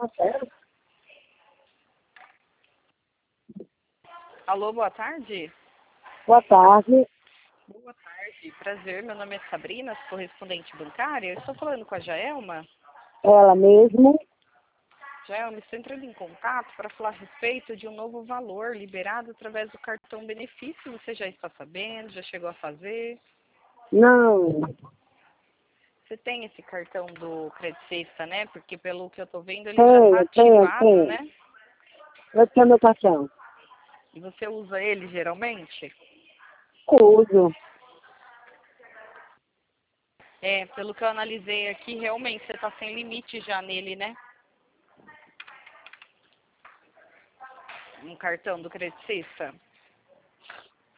Alô, boa tarde. Boa tarde. Boa tarde, prazer. Meu nome é Sabrina, correspondente bancária. Eu estou falando com a Jaelma. Ela mesmo. Jaelma, estou entrando em contato para falar a respeito de um novo valor liberado através do cartão benefício. Você já está sabendo? Já chegou a fazer? Não. Você tem esse cartão do Credit Sexta, né? Porque pelo que eu estou vendo, ele já está ativado, tenho. né? Eu tenho meu cartão. E você usa ele geralmente? Uso. Pelo que eu analisei aqui, realmente você está sem limite já nele, né? Um cartão do Credit Sexta.